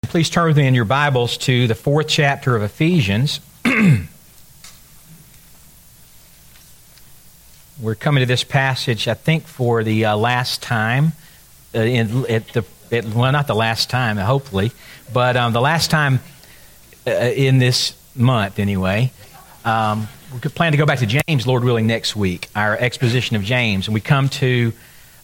Please turn with me in your Bibles to the 4th chapter of Ephesians. We're coming to this passage, I think, for the last time. Not the last time, hopefully, but the last time in this month, anyway. We could plan to go back to James, Lord willing, next week, our exposition of James. And we come to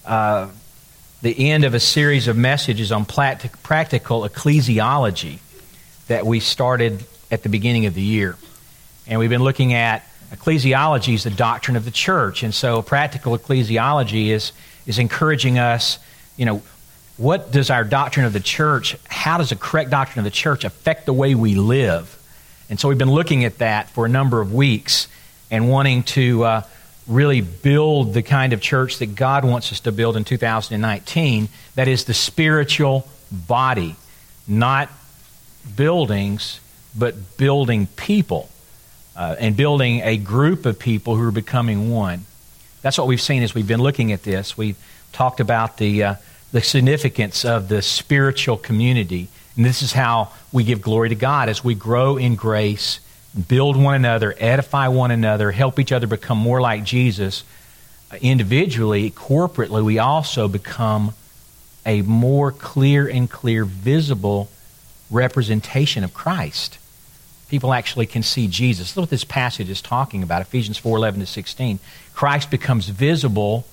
the end of a series of messages on practical ecclesiology that we started at the beginning of the year. And we've been looking at ecclesiology as the doctrine of the church. And so practical ecclesiology is encouraging us, what does our doctrine of the church, how does a correct doctrine of the church affect the way we live? And so we've been looking at that for a number of weeks and wanting to really build the kind of church that God wants us to build in 2019, that is the spiritual body, not buildings, but building people, and building a group of people who are becoming one. That's what we've seen as we've been looking at this. We've talked about the significance of the spiritual community, and this is how we give glory to God as we grow in grace, build one another, edify one another, help each other become more like Jesus. Individually, corporately, we also become a more clear, visible representation of Christ. People actually can see Jesus. Look what this passage is talking about, Ephesians 4:11-16. Christ becomes visible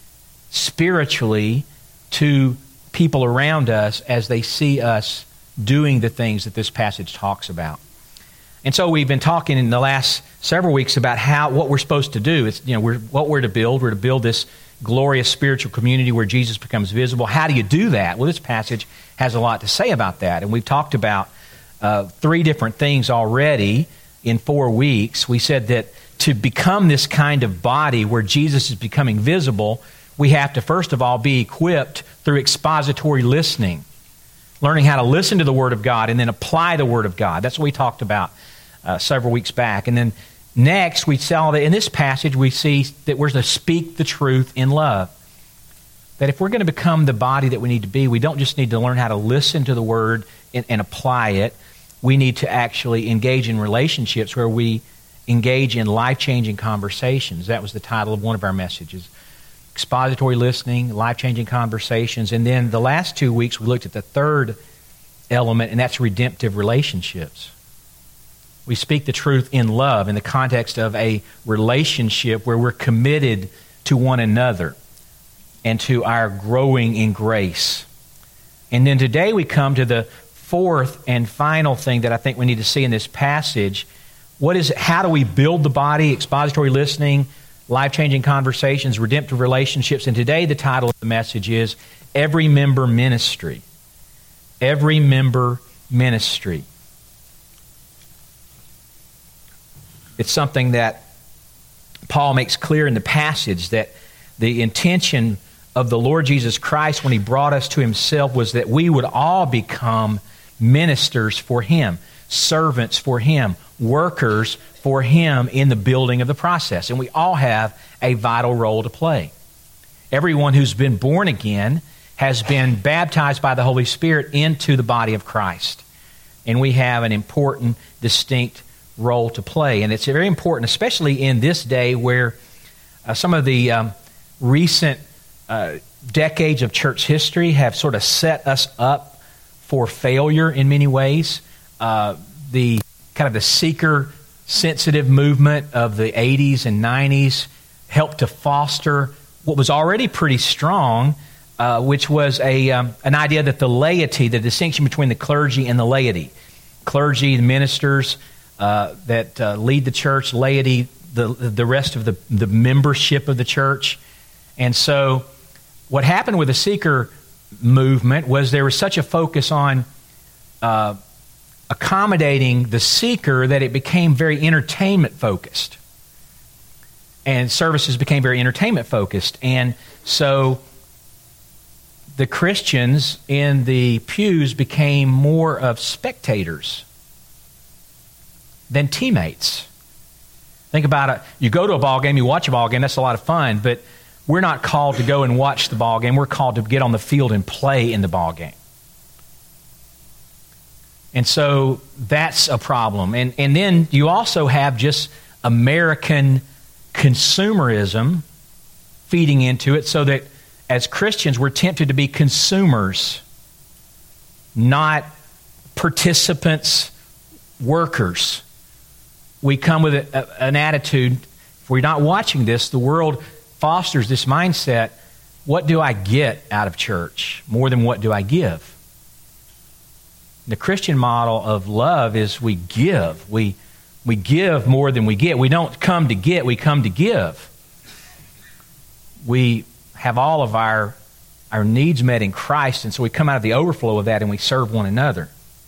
spiritually to people around us as they see us doing the things that this passage talks about. And so we've been talking in the last several weeks about what we're supposed to do. It's what we're to build. We're to build this glorious spiritual community where Jesus becomes visible. How do you do that? Well, this passage has a lot to say about that. And we've talked about 3 different things already in 4 weeks. We said that to become this kind of body where Jesus is becoming visible, we have to first of all be equipped through expository listening, learning how to listen to the Word of God and then apply the Word of God. That's what we talked about several weeks back. And then next, we saw that in this passage, we see that we're to speak the truth in love. That if we're going to become the body that we need to be, we don't just need to learn how to listen to the Word and apply it. We need to actually engage in relationships where we engage in life-changing conversations. That was the title of one of our messages. Expository listening, life-changing conversations. And then the last 2 weeks, we looked at the third element, and that's redemptive relationships. We speak the truth in love in the context of a relationship where we're committed to one another and to our growing in grace. And then today we come to the fourth and final thing that I think we need to see in this passage. What is it? How do we build the body? Expository listening, life-changing conversations, redemptive relationships. And today the title of the message is Every Member Ministry. Every Member Ministry. It's something that Paul makes clear in the passage, that the intention of the Lord Jesus Christ when He brought us to Himself was that we would all become ministers for Him, servants for Him, workers for Him in the building of the process. And we all have a vital role to play. Everyone who's been born again has been baptized by the Holy Spirit into the body of Christ. And we have an important, distinct role to play. And it's very important, especially in this day where some of the recent decades of church history have sort of set us up for failure in many ways. The kind of the seeker-sensitive movement of the 80s and 90s helped to foster what was already pretty strong, which was an idea that the laity, the distinction between the clergy and the laity, clergy, the ministers that lead the church, laity, the rest of the membership of the church. And so what happened with the seeker movement was there was such a focus on accommodating the seeker that it became very entertainment-focused. And services became very entertainment-focused. And so the Christians in the pews became more of spectators than teammates. Think about it. You go to a ball game, you watch a ball game, that's a lot of fun, but we're not called to go and watch the ball game. We're called to get on the field and play in the ball game. And so that's a problem. And then you also have just American consumerism feeding into it, so that as Christians we're tempted to be consumers, not participants, workers. We come with an attitude, if we're not watching this, the world fosters this mindset, what do I get out of church more than what do I give? The Christian model of love is we give. We give more than we get. We don't come to get, we come to give. We have all of our needs met in Christ, and so we come out of the overflow of that and we serve one another.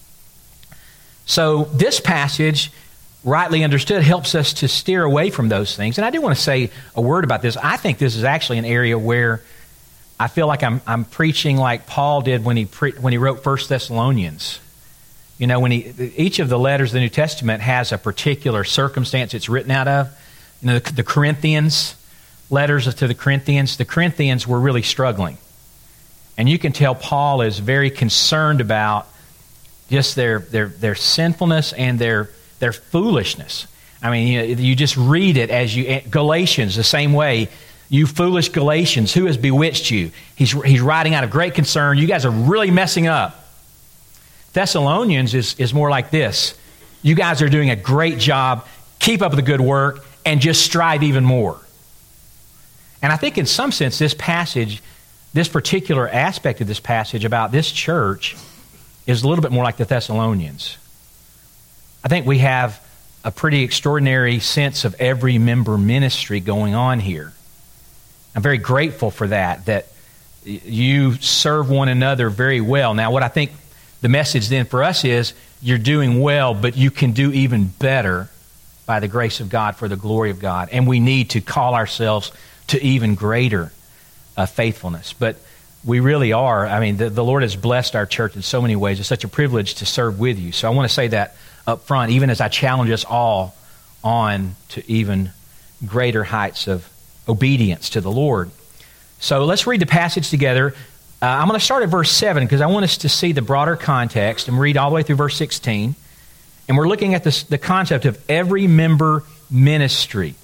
So this passage, rightly understood, helps us to steer away from those things. And I do want to say a word about this. I think this is actually an area where I feel like I'm preaching like Paul did when he wrote 1 Thessalonians. You know, each of the letters of the New Testament has a particular circumstance it's written out of. You know, the Corinthians, letters to the Corinthians were really struggling. And you can tell Paul is very concerned about just their sinfulness and their foolishness. I mean, you just read it as Galatians, the same way. You foolish Galatians, who has bewitched you? He's writing out of great concern. You guys are really messing up. Thessalonians is more like this. You guys are doing a great job. Keep up the good work and just strive even more. And I think in some sense this passage, this particular aspect of this passage about this church is a little bit more like the Thessalonians. I think we have a pretty extraordinary sense of every member ministry going on here. I'm very grateful for that you serve one another very well. Now, what I think the message then for us is, you're doing well, but you can do even better by the grace of God for the glory of God. And we need to call ourselves to even greater faithfulness. But we really are. I mean, the Lord has blessed our church in so many ways. It's such a privilege to serve with you. So I want to say that up front, even as I challenge us all on to even greater heights of obedience to the Lord. So let's read the passage together. I'm going to start at verse 7 because I want us to see the broader context and read all the way through verse 16. And we're looking at the concept of every member ministry.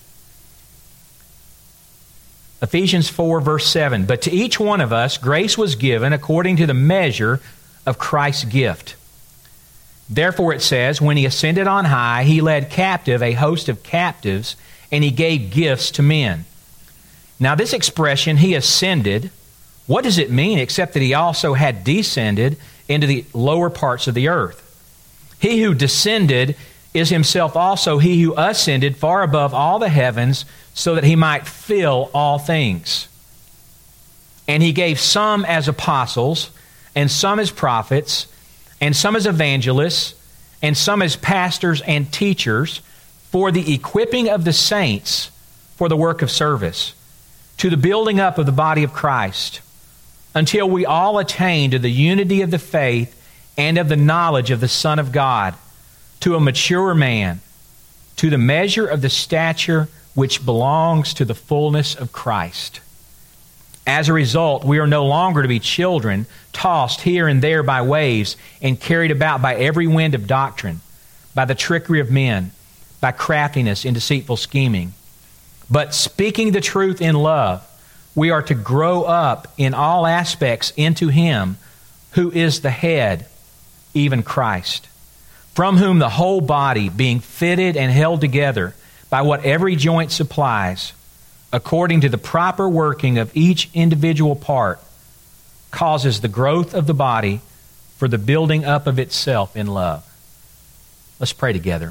Ephesians 4, verse 7. But to each one of us grace was given according to the measure of Christ's gift. Therefore it says, when he ascended on high, he led captive a host of captives, and he gave gifts to men. Now this expression, he ascended, what does it mean except that he also had descended into the lower parts of the earth? He who descended is himself also he who ascended far above all the heavens so that he might fill all things. And he gave some as apostles, and some as prophets, and some as evangelists, and some as pastors and teachers for the equipping of the saints for the work of service, to the building up of the body of Christ, until we all attain to the unity of the faith and of the knowledge of the Son of God, to a mature man, to the measure of the stature which belongs to the fullness of Christ. As a result, we are no longer to be children, tossed here and there by waves and carried about by every wind of doctrine, by the trickery of men, by craftiness and deceitful scheming. But speaking the truth in love, we are to grow up in all aspects into Him who is the head, even Christ, from whom the whole body, being fitted and held together by what every joint supplies, according to the proper working of each individual part, causes the growth of the body for the building up of itself in love. Let's pray together.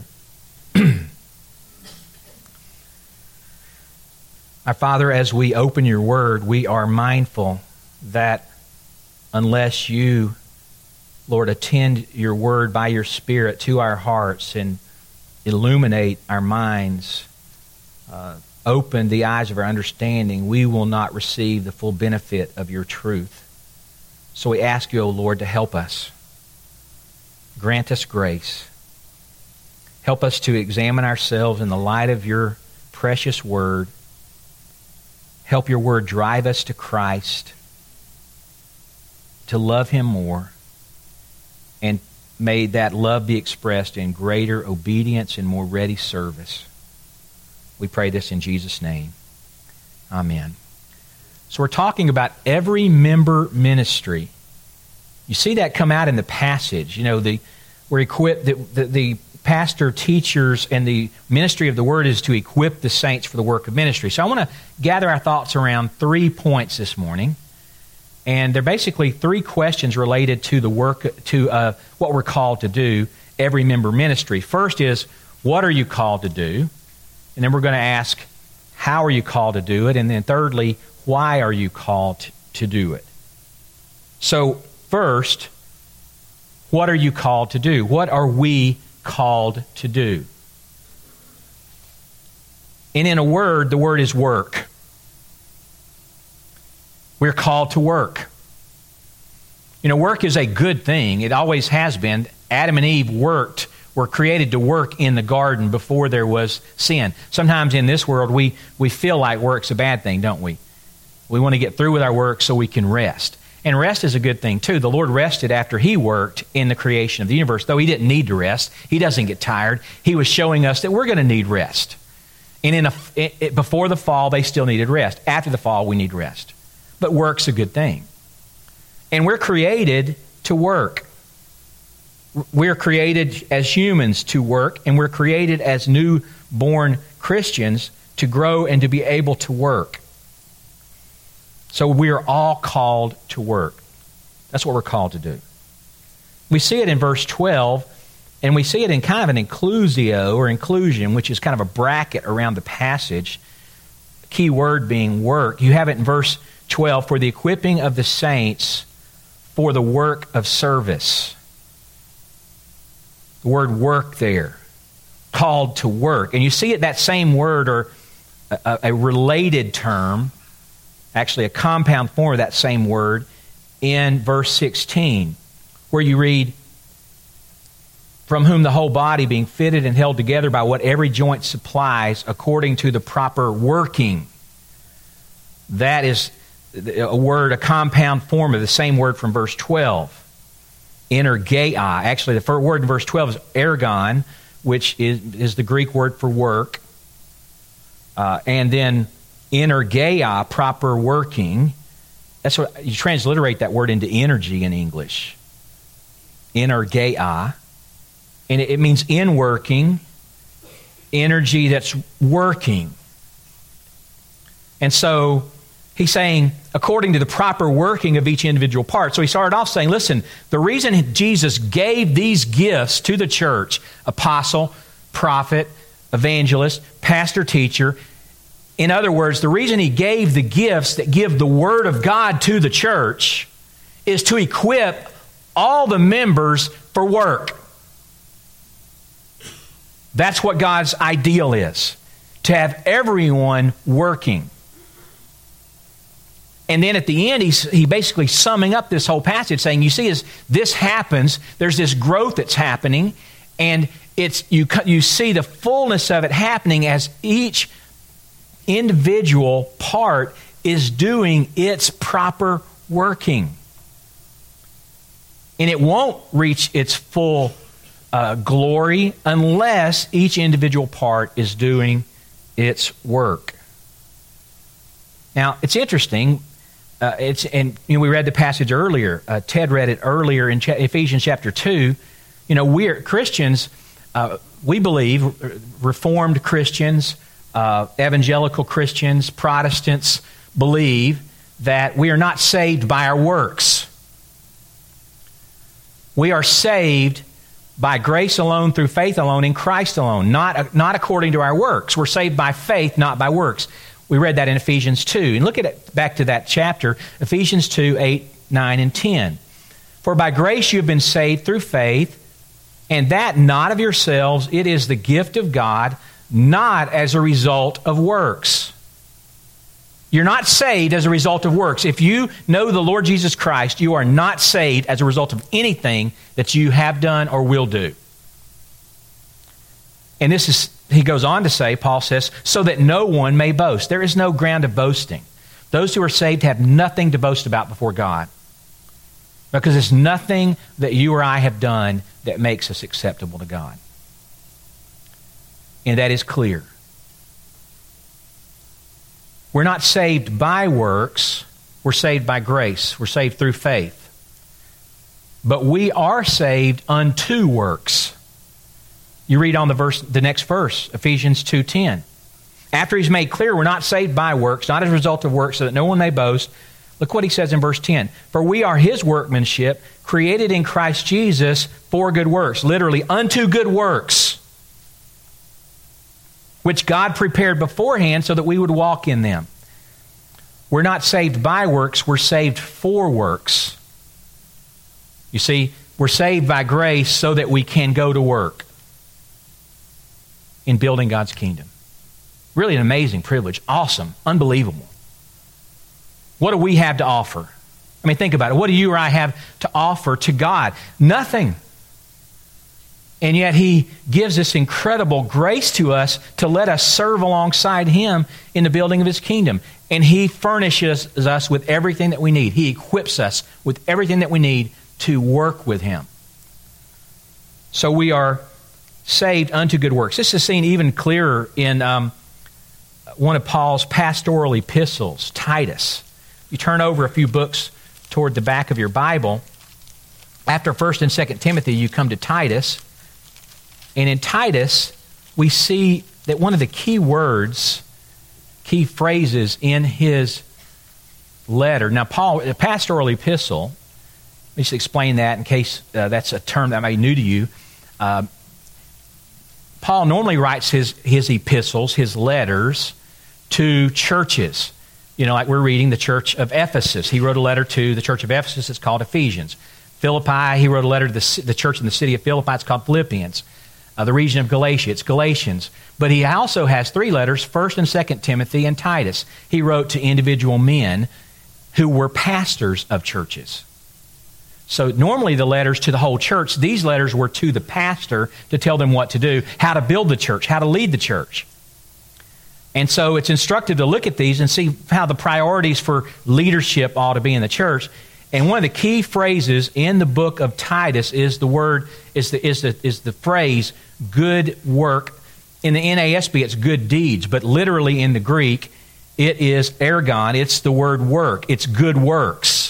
Our Father, as we open your word, we are mindful that unless you, Lord, attend your word by your Spirit to our hearts and illuminate our minds, open the eyes of our understanding, we will not receive the full benefit of your truth. So we ask you, O Lord, to help us. Grant us grace. Help us to examine ourselves in the light of your precious word. Help your word drive us to Christ, to love Him more, and may that love be expressed in greater obedience and more ready service. We pray this in Jesus' name. Amen. So we're talking about every member ministry. You see that come out in the passage. You know, we're equipped, the pastor, teachers, and the ministry of the Word is to equip the saints for the work of ministry. So I want to gather our thoughts around 3 points this morning. And they're basically 3 questions related to the work, to what we're called to do, every member ministry. First is, what are you called to do? And then we're going to ask, how are you called to do it? And then thirdly, why are you called to do it? So first, what are you called to do? What are we called to do? And in a word, the word is work. We're called to work. You know, work is a good thing. It always has been. Adam and Eve were created to work in the garden before there was sin. Sometimes in this world, we feel like work's a bad thing, don't we? We want to get through with our work so we can rest. And rest is a good thing, too. The Lord rested after He worked in the creation of the universe. Though He didn't need to rest, He doesn't get tired. He was showing us that we're going to need rest. And before the fall, they still needed rest. After the fall, we need rest. But work's a good thing. And we're created to work. We're created as humans to work, and we're created as newborn Christians to grow and to be able to work. So we are all called to work. That's what we're called to do. We see it in verse 12, and we see it in kind of an inclusio or inclusion, which is kind of a bracket around the passage. The key word being work. You have it in verse 12, for the equipping of the saints for the work of service. The word work there, called to work. And you see it, that same word, or a related term, actually a compound form of that same word, in verse 16, where you read, from whom the whole body being fitted and held together by what every joint supplies according to the proper working. That is a compound form of the same word from verse 12. Energeia. Actually, the first word in verse 12 is ergon, which is the Greek word for work. And then energeia, proper working. That's what you transliterate that word into energy in English. Energeia. And it means in working, energy that's working. And so he's saying, according to the proper working of each individual part. So he started off saying, listen, the reason Jesus gave these gifts to the church, apostle, prophet, evangelist, pastor, teacher, in other words, the reason he gave the gifts that give the Word of God to the church is to equip all the members for work. That's what God's ideal is, to have everyone working. And then at the end, he basically summing up this whole passage, saying, you see, as this happens, there's this growth that's happening, and you see the fullness of it happening as each individual part is doing its proper working. And it won't reach its full glory unless each individual part is doing its work. Now, it's interesting. We read the passage earlier. Ted read it earlier in Ephesians chapter 2. You know, we're Christians. We believe, Reformed Christians, evangelical Christians, Protestants believe that we are not saved by our works. We are saved by grace alone, through faith alone, in Christ alone, not according to our works. We're saved by faith, not by works. We read that in Ephesians 2. And look at it back to that chapter, Ephesians 2, 8, 9, and 10. For by grace you have been saved through faith, and that not of yourselves, it is the gift of God, not as a result of works. You're not saved as a result of works. If you know the Lord Jesus Christ, you are not saved as a result of anything that you have done or will do. And this is, he goes on to say, Paul says, so that no one may boast. There is no ground of boasting. Those who are saved have nothing to boast about before God. Because it's nothing that you or I have done that makes us acceptable to God. And that is clear. We're not saved by works. We're saved by grace. We're saved through faith. But we are saved unto works. You read on the next verse, Ephesians 2:10. After he's made clear we're not saved by works, not as a result of works, so that no one may boast. Look what he says in verse 10. For we are his workmanship, created in Christ Jesus for good works. Literally, unto good works, which God prepared beforehand so that we would walk in them. We're not saved by works, we're saved for works. You see, we're saved by grace so that we can go to work in building God's kingdom. Really an amazing privilege. Awesome. Unbelievable. What do we have to offer? I mean, think about it. What do you or I have to offer to God? Nothing. And yet He gives this incredible grace to us to let us serve alongside Him in the building of His kingdom. And He furnishes us with everything that we need. He equips us with everything that we need to work with Him. So we are saved unto good works. This is seen even clearer in one of Paul's pastoral epistles, Titus. You turn over a few books toward the back of your Bible. After 1st and 2nd Timothy, you come to Titus. And in Titus, we see that one of the key words, key phrases in his letter. Now, Paul, a pastoral epistle, let me just explain that in case that's a term that may be new to you. Paul normally writes his epistles, his letters, to churches. You know, like we're reading the church of Ephesus. He wrote a letter to the church of Ephesus. It's called Ephesians. Philippi, he wrote a letter to the church in the city of Philippi. It's called Philippians. The region of Galatia, it's Galatians. But he also has 3 letters, 1st and 2nd Timothy and Titus. He wrote to individual men who were pastors of churches. So normally the letters to the whole church, these letters were to the pastor to tell them what to do, how to build the church, how to lead the church. And so it's instructive to look at these and see how the priorities for leadership ought to be in the church. And one of the key phrases in the book of Titus is the phrase good work. In the NASB, it's good deeds, but literally in the Greek, it is ergon. It's the word work. It's good works.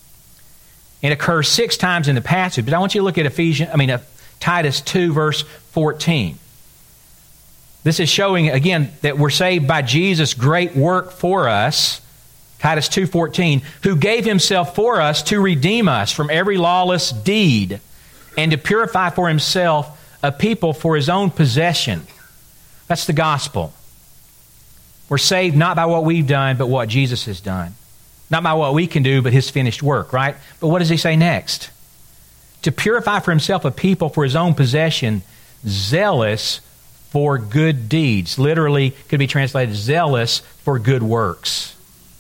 It occurs 6 times in the passage, but I want you to look at Titus 2, verse 14. This is showing, again, that we're saved by Jesus' great work for us. Titus 2:14, who gave Himself for us to redeem us from every lawless deed and to purify for Himself a people for His own possession. That's the gospel. We're saved not by what we've done, but what Jesus has done. Not by what we can do, but His finished work, right? But what does He say next? To purify for Himself a people for His own possession, zealous for good deeds. Literally could be translated zealous for good works.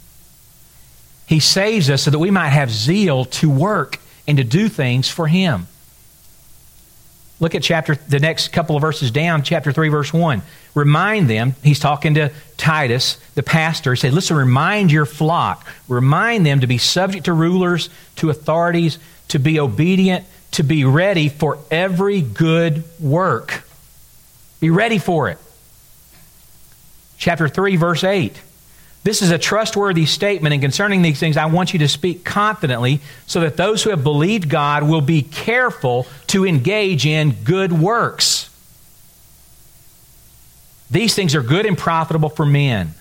He saves us so that we might have zeal to work and to do things for Him. Look at the next couple of verses down, chapter 3, verse 1. Remind them, he's talking to Titus, the pastor. He said, listen, remind your flock. Remind them to be subject to rulers, to authorities, to be obedient, to be ready for every good work. Be ready for it. Chapter 3, verse 8. This is a trustworthy statement, and concerning these things, I want you to speak confidently so that those who have believed God will be careful to engage in good works. These things are good and profitable for men.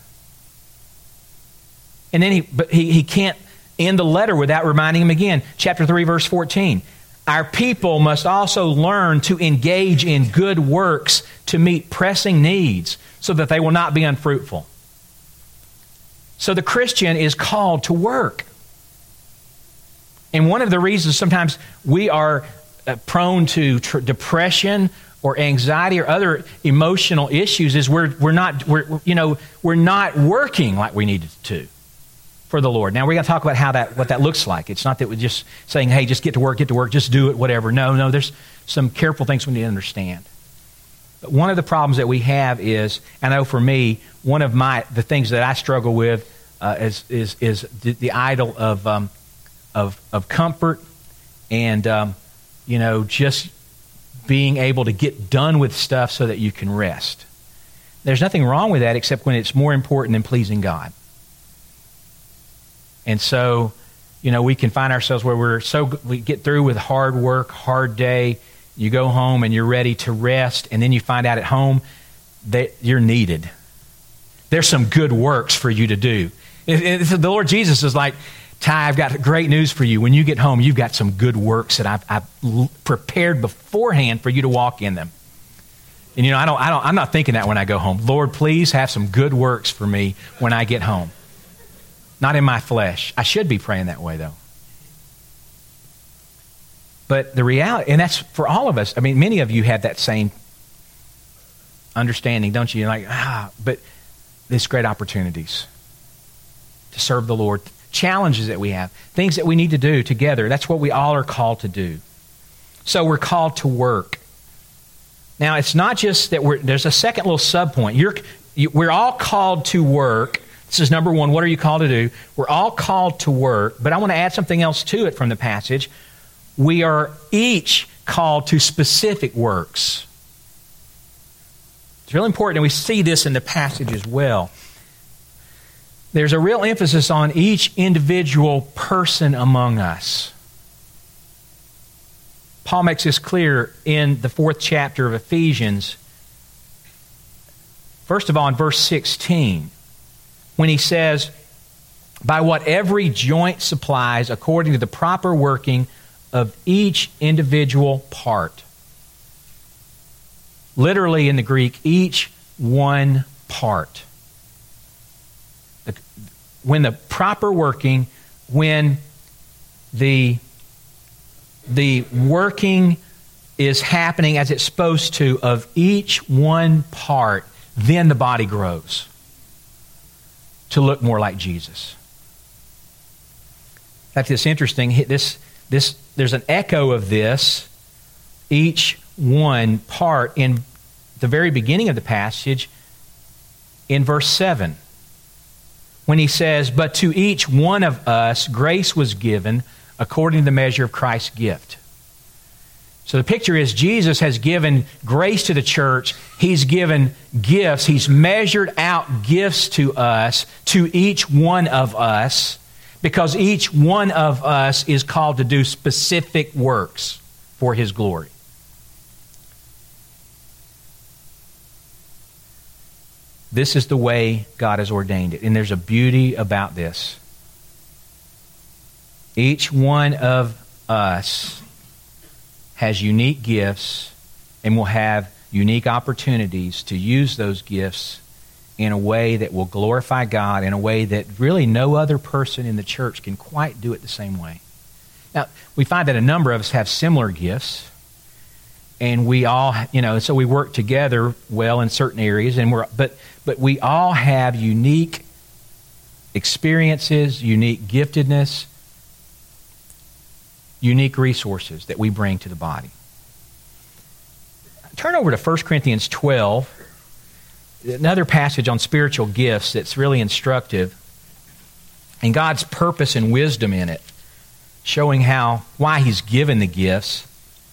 And then he can't end the letter without reminding him again. Chapter 3, verse 14. Our people must also learn to engage in good works to meet pressing needs so that they will not be unfruitful. So the Christian is called to work. And one of the reasons sometimes we are prone to depression or anxiety or other emotional issues is we're not working like we need to for the Lord. Now we're going to talk about what that looks like. It's not that we're just saying, hey, just get to work, just do it, whatever. No, there's some careful things we need to understand. But one of the problems that we have is, I know for me, one of the things that I struggle with is the idol of comfort and, just being able to get done with stuff so that you can rest. There's nothing wrong with that except when it's more important than pleasing God. And so, we can find ourselves where we get through with hard work, hard day. You go home and you're ready to rest, and then you find out at home that you're needed. There's some good works for you to do. The Lord Jesus is like, Ty, I've got great news for you. When you get home, you've got some good works that I've prepared beforehand for you to walk in them. And I'm not thinking that when I go home. Lord, please have some good works for me when I get home. Not in my flesh. I should be praying that way, though. But the reality, and that's for all of us. I mean, many of you have that same understanding, don't you? You're like, but there's great opportunities to serve the Lord. Challenges that we have. Things that we need to do together. That's what we all are called to do. So we're called to work. Now, it's not just that there's a second little subpoint. We're all called to work. This is number one. What are you called to do? We're all called to work, but I want to add something else to it from the passage. We are each called to specific works. It's really important, and we see this in the passage as well. There's a real emphasis on each individual person among us. Paul makes this clear in the 4th chapter of Ephesians. First of all, in verse 16, when he says, by what every joint supplies according to the proper working of each individual part. Literally in the Greek, each one part. When the proper working, when the working is happening as it's supposed to of each one part, then the body grows to look more like Jesus. In fact, it's interesting. There's an echo of this, each one part, in the very beginning of the passage, in verse 7. When he says, but to each one of us grace was given according to the measure of Christ's gift. So the picture is Jesus has given grace to the church. He's given gifts. He's measured out gifts to us, to each one of us, because each one of us is called to do specific works for His glory. This is the way God has ordained it. And there's a beauty about this. Each one of us has unique gifts and will have unique opportunities to use those gifts in a way that will glorify God, in a way that really no other person in the church can quite do it the same way. Now, we find that a number of us have similar gifts, and we all, so we work together well in certain areas, but we all have unique experiences, unique giftedness, unique resources that we bring to the body. Turn over to 1 Corinthians 12, another passage on spiritual gifts that's really instructive, and God's purpose and wisdom in it, showing why He's given the gifts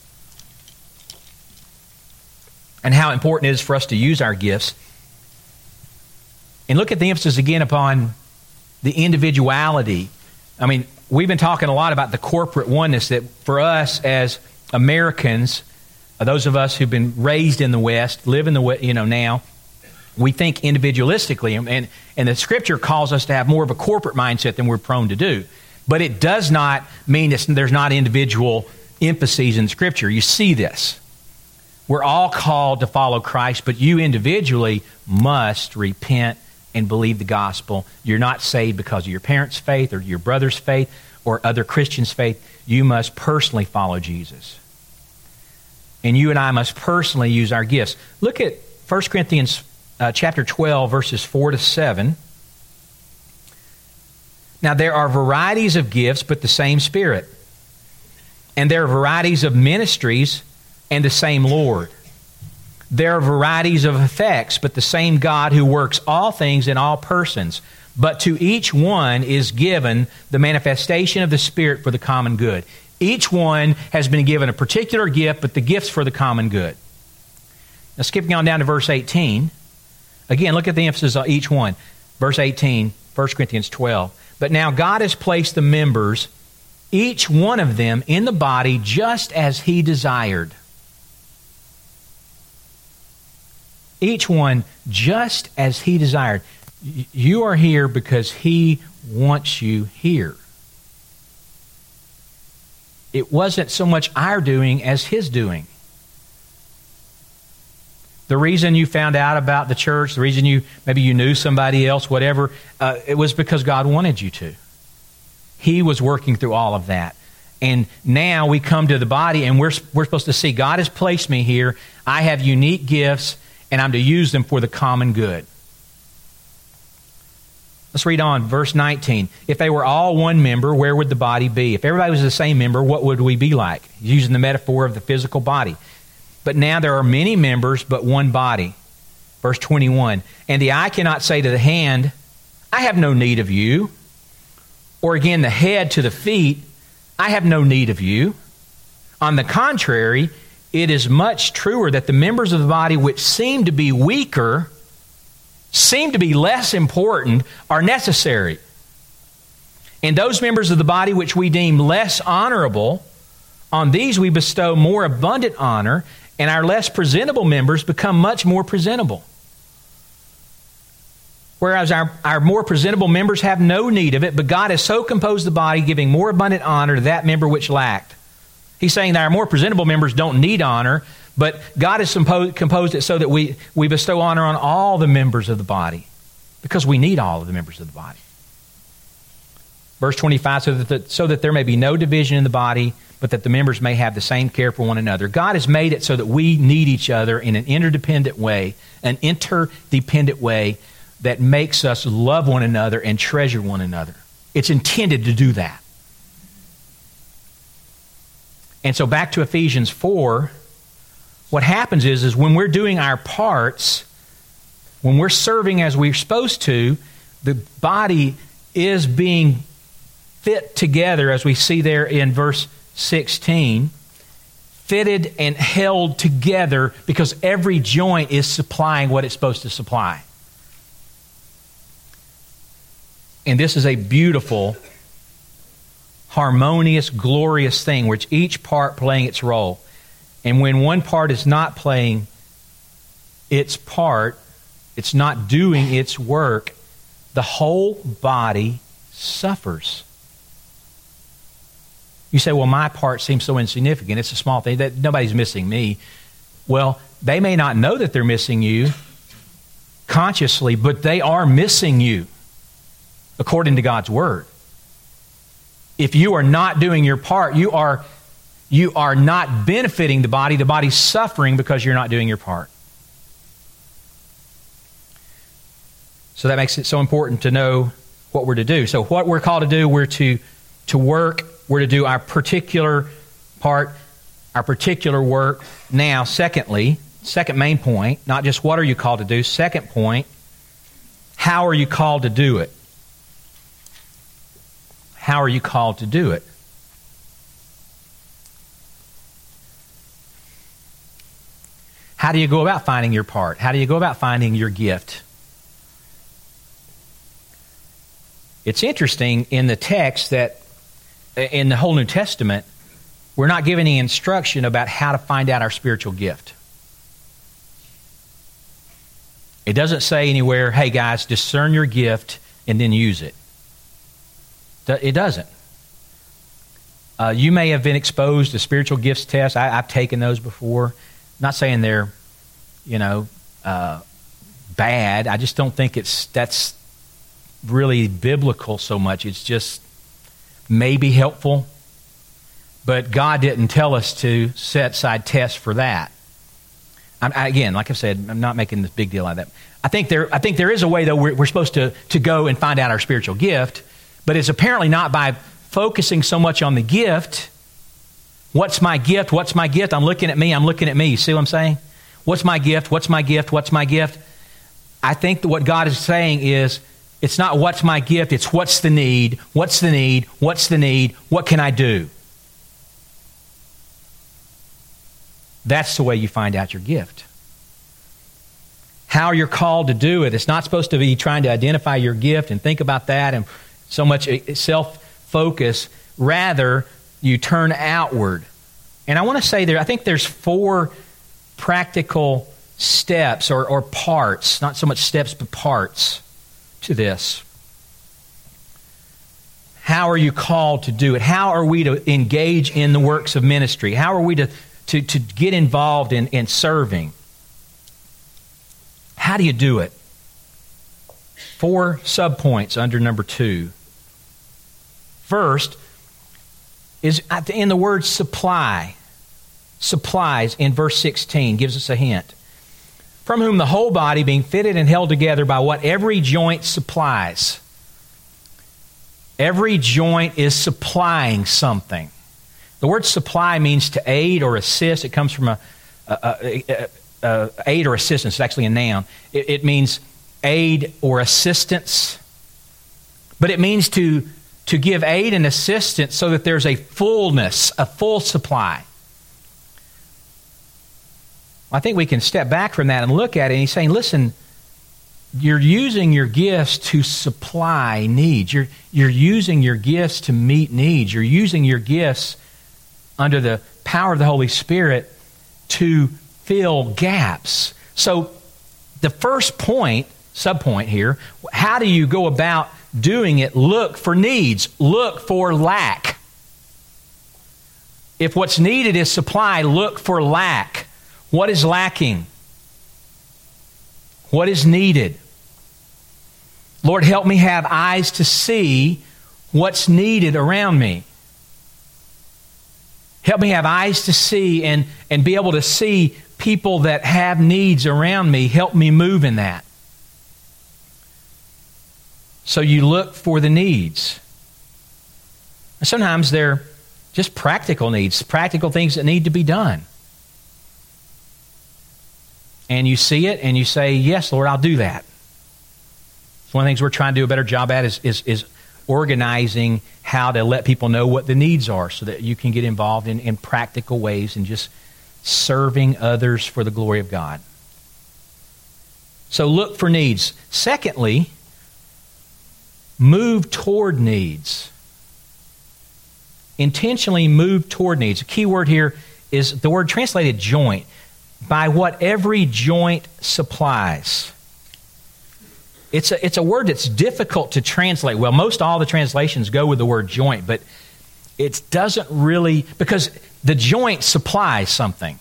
and how important it is for us to use our gifts. And look at the emphasis again upon the individuality. I mean, we've been talking a lot about the corporate oneness that for us as Americans, those of us who've been raised in the West, live in the West, now, we think individualistically, and the Scripture calls us to have more of a corporate mindset than we're prone to do. But it does not mean there's not individual emphases in Scripture. You see this. We're all called to follow Christ, but you individually must repent and believe the gospel. You're not saved because of your parents' faith or your brother's faith or other Christians' faith. You must personally follow Jesus. And you and I must personally use our gifts. Look at 1 Corinthians chapter 12, verses 4 to 7. Now, there are varieties of gifts, but the same Spirit. And there are varieties of ministries, and the same Lord. There are varieties of effects, but the same God who works all things in all persons. But to each one is given the manifestation of the Spirit for the common good. Each one has been given a particular gift, but the gift's for the common good. Now, skipping on down to verse 18. Again, look at the emphasis on each one. Verse 18, 1 Corinthians 12. But now God has placed the members, each one of them, in the body just as He desired. Each one just as He desired. You are here because He wants you here. It wasn't so much our doing as His doing. The reason you found out about the church, the reason maybe you knew somebody else, whatever, it was because God wanted you to. He was working through all of that. And now we come to the body and we're supposed to see God has placed me here. I have unique gifts and I'm to use them for the common good. Let's read on, verse 19. If they were all one member, where would the body be? If everybody was the same member, what would we be like? Using the metaphor of the physical body. But now there are many members, but one body. Verse 21. And the eye cannot say to the hand, I have no need of you. Or again, the head to the feet, I have no need of you. On the contrary, it is much truer that the members of the body which seem to be weaker, seem to be less important, are necessary. And those members of the body which we deem less honorable, on these we bestow more abundant honor, and our less presentable members become much more presentable. Whereas our more presentable members have no need of it, but God has so composed the body, giving more abundant honor to that member which lacked. He's saying that our more presentable members don't need honor, but God has composed it so that we bestow honor on all the members of the body, because we need all of the members of the body. Verse 25, so that there may be no division in the body, but that the members may have the same care for one another. God has made it so that we need each other in an interdependent way that makes us love one another and treasure one another. It's intended to do that. And so back to Ephesians 4, what happens is when we're doing our parts, when we're serving as we're supposed to, the body is being fit together, as we see there in verse 16, fitted and held together because every joint is supplying what it's supposed to supply. And this is a beautiful, harmonious, glorious thing, which each part playing its role. And when one part is not playing its part, it's not doing its work, the whole body suffers. You say, well, my part seems so insignificant. It's a small thing. That nobody's missing me. Well, they may not know that they're missing you consciously, but they are missing you according to God's Word. If you are not doing your part, you are not benefiting the body. The body's suffering because you're not doing your part. So that makes it so important to know what we're to do. So what we're called to do, we're to work. We're to do our particular part, our particular work. Now, secondly, second main point, not just what are you called to do. Second point, how are you called to do it? How are you called to do it? How do you go about finding your part? How do you go about finding your gift? It's interesting in the text that in the whole New Testament, we're not given any instruction about how to find out our spiritual gift. It doesn't say anywhere, hey guys, discern your gift and then use it. It doesn't. You may have been exposed to spiritual gifts tests. I've taken those before. I'm not saying they're, bad. I just don't think that's really biblical so much. It's just maybe helpful, but God didn't tell us to set aside tests for that. Again, like I said, I'm not making this big deal out of that. I think there is a way, though, we're supposed to go and find out our spiritual gift, but it's apparently not by focusing so much on the gift. What's my gift? What's my gift? I'm looking at me. You see what I'm saying? What's my gift? What's my gift? What's my gift? I think that what God is saying is, it's not what's my gift, it's what's the need, what's the need, what's the need, what can I do? That's the way you find out your gift. How you're called to do it. It's not supposed to be trying to identify your gift and think about that and so much self-focus. Rather, you turn outward. And I want to say I think there's 4 practical steps or parts, not so much steps but parts to this. How are you called to do it? How are we to engage in the works of ministry? How are we to get involved in serving? How do you do it? 4 subpoints under number 2. First is in the word supply. Supplies in verse 16 gives us a hint. From whom the whole body being fitted and held together by what every joint supplies. Every joint is supplying something. The word supply means to aid or assist. It comes from aid or assistance. It's actually a noun. It means aid or assistance. But it means to give aid and assistance so that there's a fullness, a full supply. I think we can step back from that and look at it. And he's saying, listen, you're using your gifts to supply needs. You're using your gifts to meet needs. You're using your gifts under the power of the Holy Spirit to fill gaps. So the first point, subpoint here, how do you go about doing it? Look for needs. Look for lack. If what's needed is supply, look for lack. What is lacking? What is needed? Lord, help me have eyes to see what's needed around me. Help me have eyes to see and be able to see people that have needs around me. Help me move in that. So you look for the needs. Sometimes they're just practical needs, practical things that need to be done. And you see it and you say, yes, Lord, I'll do that. It's one of the things we're trying to do a better job at is organizing how to let people know what the needs are so that you can get involved in practical ways and just serving others for the glory of God. So look for needs. Secondly, move toward needs. Intentionally move toward needs. A key word here is the word translated joint. By what every joint supplies. It's a word that's difficult to translate. Well, most all the translations go with the word joint, but it doesn't really, because the joint supplies something.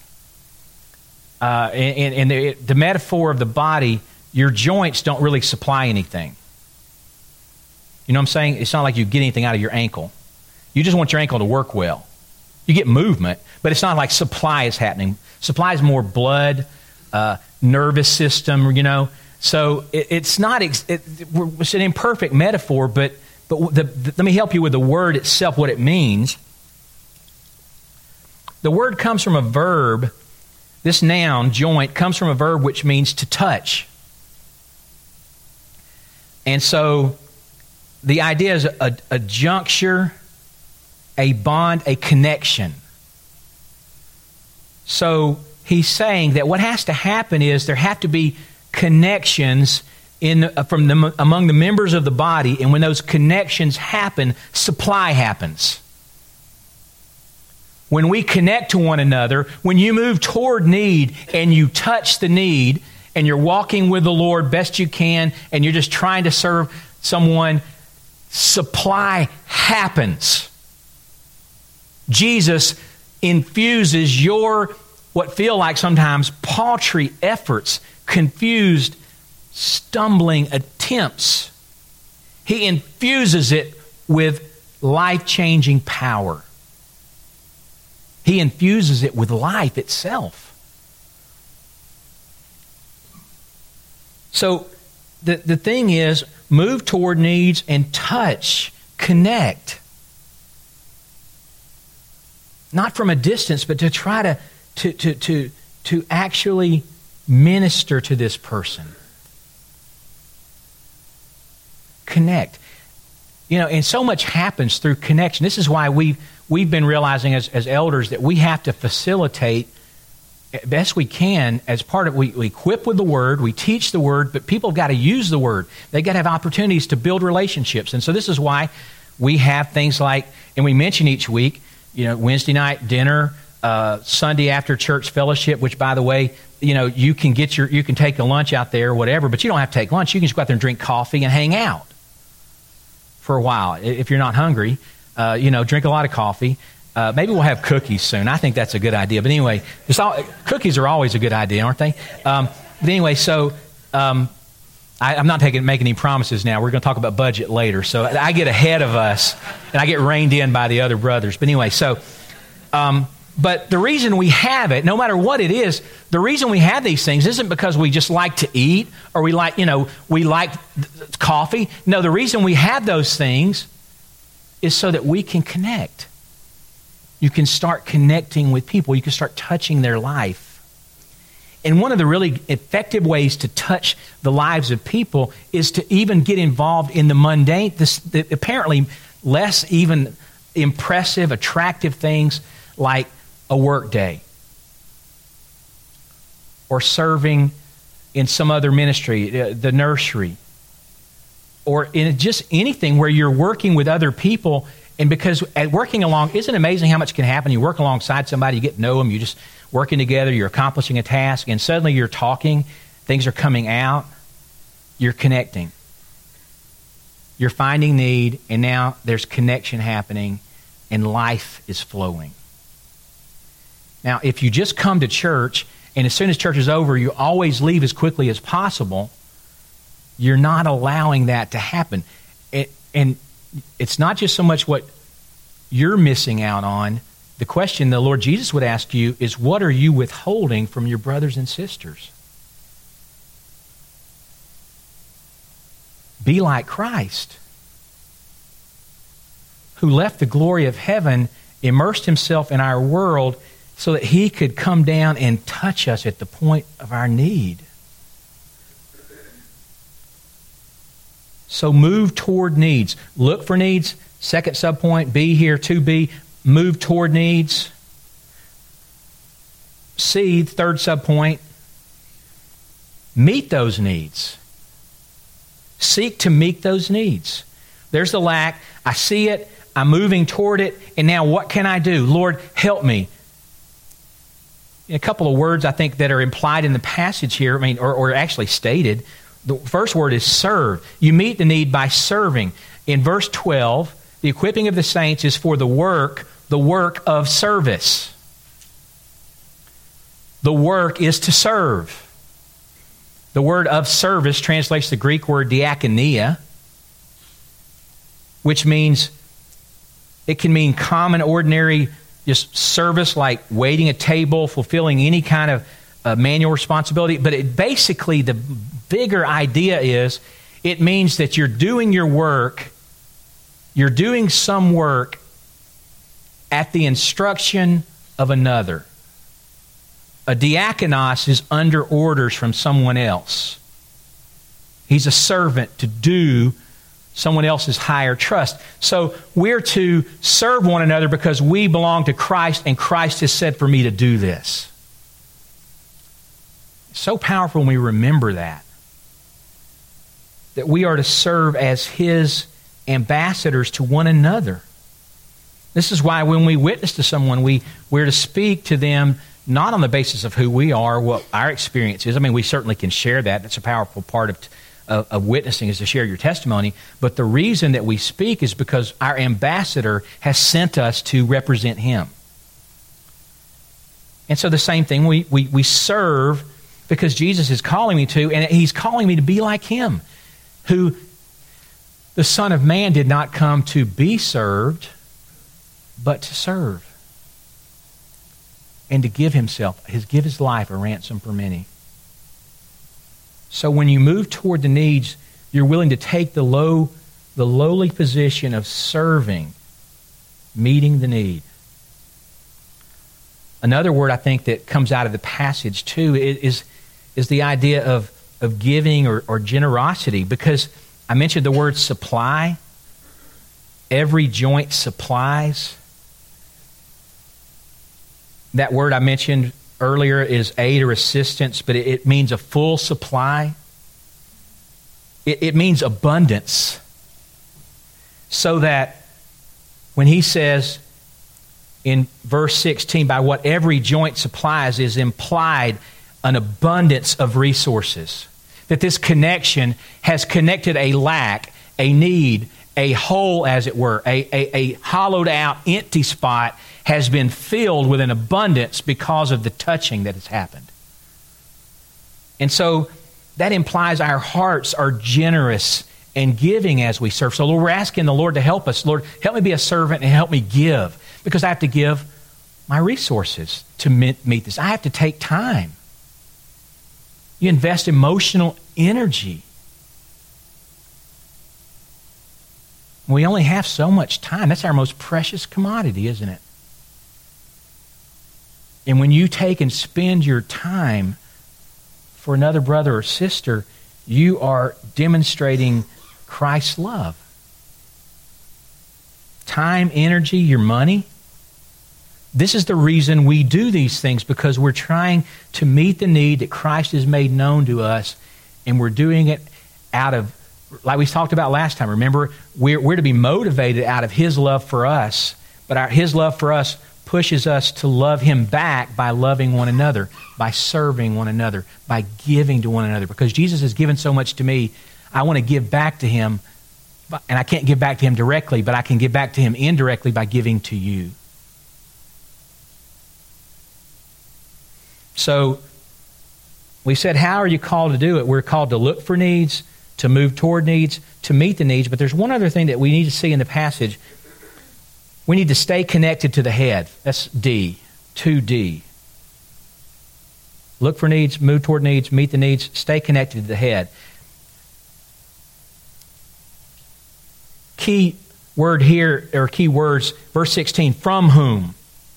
In the metaphor of the body, your joints don't really supply anything. You know what I'm saying? It's not like you get anything out of your ankle. You just want your ankle to work well. You get movement, but it's not like supply is happening. Supply is more blood, nervous system, you know. So it's not, it's an imperfect metaphor, but let me help you with the word itself, what it means. The word comes from a verb. This noun, joint, comes from a verb which means to touch. And so the idea is a juncture, a bond, a connection. So he's saying that what has to happen is there have to be connections among the members of the body, and when those connections happen, supply happens. When we connect to one another, when you move toward need and you touch the need and you're walking with the Lord best you can and you're just trying to serve someone, supply happens. Jesus infuses your, what feel like sometimes paltry efforts, confused, stumbling attempts. He infuses it with life-changing power. He infuses it with life itself. So the thing is, move toward needs and touch, connect. Not from a distance, but to try to actually minister to this person. Connect. You know, and so much happens through connection. This is why we've been realizing as elders that we have to facilitate best we can, as part of, we equip with the Word, we teach the Word, but people have got to use the Word. They've got to have opportunities to build relationships. And so this is why we have things like, and we mention each week, Wednesday night dinner, Sunday after church fellowship, which, by the way, you can take a lunch out there or whatever, but you don't have to take lunch. You can just go out there and drink coffee and hang out for a while. If you're not hungry, drink a lot of coffee. Maybe we'll have cookies soon. I think that's a good idea. But anyway, cookies are always a good idea, aren't they? But anyway, so I'm not making any promises now. We're going to talk about budget later. So I get ahead of us, and I get reined in by the other brothers. But anyway, but the reason we have it, no matter what it is, the reason we have these things isn't because we just like to eat or we like coffee. No, the reason we have those things is so that we can connect. You can start connecting with people. You can start touching their life. And one of the really effective ways to touch the lives of people is to even get involved in the mundane, the apparently less even impressive, attractive things like a work day or serving in some other ministry, the nursery, or in just anything where you're working with other people. And because at working along, isn't it amazing how much can happen? You work alongside somebody, you get to know them, you're just working together, you're accomplishing a task, and suddenly you're talking, things are coming out, you're connecting. You're finding need, and now there's connection happening, and life is flowing. Now, if you just come to church, and as soon as church is over, you always leave as quickly as possible, you're not allowing that to happen. And it's not just so much what you're missing out on. The question the Lord Jesus would ask you is, what are you withholding from your brothers and sisters? Be like Christ, who left the glory of heaven, immersed himself in our world so that he could come down and touch us at the point of our need. So move toward needs. Look for needs. Second subpoint, B here, 2B. Move toward needs. C, third subpoint. Meet those needs. Seek to meet those needs. There's the lack. I see it. I'm moving toward it. And now what can I do? Lord, help me. A couple of words I think that are implied in the passage here, or actually stated. The first word is serve. You meet the need by serving. In verse 12, the equipping of the saints is for the work of service. The work is to serve. The word of service translates the Greek word diakonia, which means, it can mean common, ordinary, just service like waiting a table, fulfilling any kind of manual responsibility. But it basically, the bigger idea is, it means that you're doing your work, you're doing some work at the instruction of another. A diakonos is under orders from someone else. He's a servant to do someone else's higher trust. So we're to serve one another because we belong to Christ, and Christ has said for me to do this. It's so powerful when we remember that we are to serve as His ambassadors to one another. This is why when we witness to someone, we're to speak to them not on the basis of who we are, what our experience is. We certainly can share that. That's a powerful part of witnessing, is to share your testimony. But the reason that we speak is because our ambassador has sent us to represent Him. And so the same thing, we serve because Jesus is calling me to, and He's calling me to be like Him, who the Son of Man did not come to be served, but to serve, and to give give His life a ransom for many. So when you move toward the needs, you're willing to take the lowly position of serving, meeting the need. Another word I think that comes out of the passage too is the idea of giving or generosity, because I mentioned the word supply. Every joint supplies. That word I mentioned earlier is aid or assistance, but it means a full supply. It means abundance. So that when he says in verse 16, by what every joint supplies, is implied an abundance of resources. That this connection has connected a lack, a need, a hole, as it were, a hollowed out, empty spot has been filled with an abundance because of the touching that has happened. And so that implies our hearts are generous and giving as we serve. So Lord, we're asking the Lord to help us. Lord, help me be a servant and help me give, because I have to give my resources to meet this. I have to take time. You invest emotional energy. We only have so much time. That's our most precious commodity, isn't it? And when you take and spend your time for another brother or sister, you are demonstrating Christ's love. Time, energy, your money. This is the reason we do these things, because we're trying to meet the need that Christ has made known to us, and we're doing it out of, like we talked about last time, remember, we're to be motivated out of His love for us, but His love for us pushes us to love Him back by loving one another, by serving one another, by giving to one another. Because Jesus has given so much to me, I want to give back to Him, and I can't give back to Him directly, but I can give back to Him indirectly by giving to you. So we said, how are you called to do it? We're called to look for needs, to move toward needs, to meet the needs. But there's one other thing that we need to see in the passage. We need to stay connected to the head. That's D, 2D. Look for needs, move toward needs, meet the needs, stay connected to the head. Key word here, or key words, verse 16, from whom?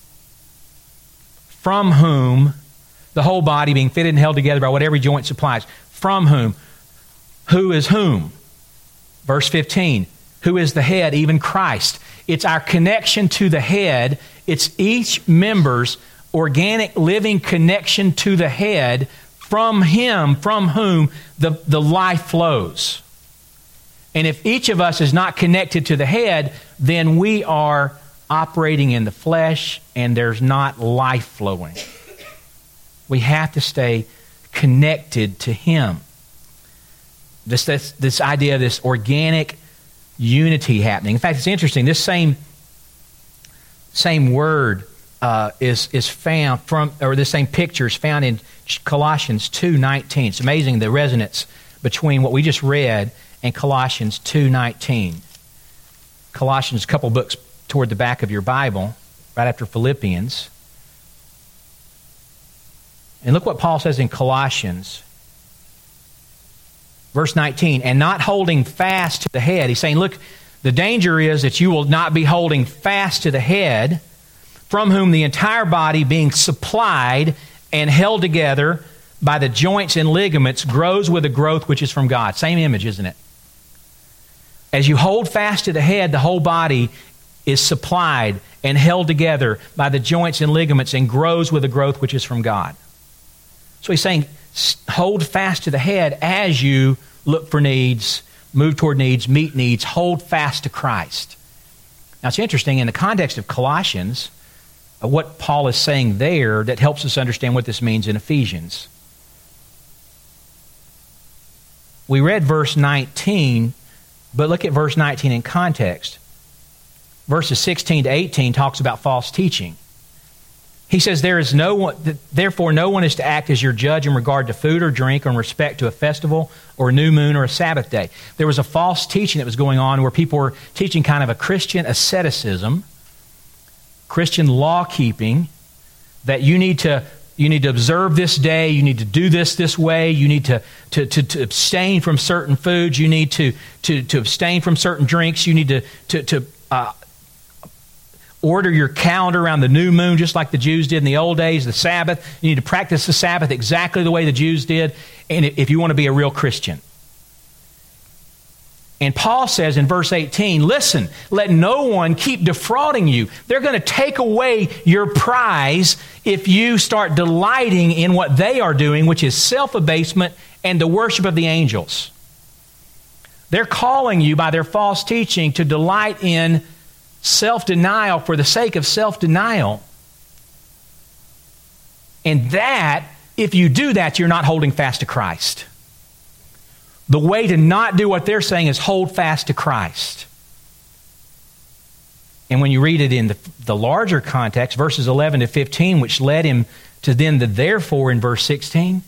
From whom the whole body being fitted and held together by what every joint supplies. From whom? Who is whom? Verse 15, who is the head, even Christ. It's our connection to the head. It's each member's organic living connection to the head, from Him, from whom the life flows. And if each of us is not connected to the head, then we are operating in the flesh and there's not life flowing. We have to stay connected to Him. This idea of this organic unity happening. In fact, it's interesting. This same word is found from, or this same picture is found in Colossians 2:19. It's amazing the resonance between what we just read and Colossians 2:19. Colossians, a couple books toward the back of your Bible, right after Philippians. And look what Paul says in Colossians. Verse 19, and not holding fast to the head. He's saying, look, the danger is that you will not be holding fast to the head, from whom the entire body, being supplied and held together by the joints and ligaments, grows with a growth which is from God. Same image, isn't it? As you hold fast to the head, the whole body is supplied and held together by the joints and ligaments and grows with a growth which is from God. So he's saying, hold fast to the head as you look for needs, move toward needs, meet needs, hold fast to Christ. Now it's interesting, in the context of Colossians, what Paul is saying there that helps us understand what this means in Ephesians. We read verse 19, but look at verse 19 in context. Verses 16 to 18 talks about false teaching. He says, therefore no one is to act as your judge in regard to food or drink or in respect to a festival or a new moon or a Sabbath day. There was a false teaching that was going on where people were teaching kind of a Christian asceticism, Christian law-keeping, that you need to observe this day, you need to do this way, you need to abstain from certain foods, you need to abstain from certain drinks, you need to order your calendar around the new moon just like the Jews did in the old days, the Sabbath. You need to practice the Sabbath exactly the way the Jews did, and if you want to be a real Christian. And Paul says in verse 18, listen, let no one keep defrauding you. They're going to take away your prize if you start delighting in what they are doing, which is self-abasement and the worship of the angels. They're calling you by their false teaching to delight in self-denial for the sake of self-denial. And that, if you do that, you're not holding fast to Christ. The way to not do what they're saying is hold fast to Christ. And when you read it in the larger context, verses 11 to 15, which led him to then the therefore in verse 16,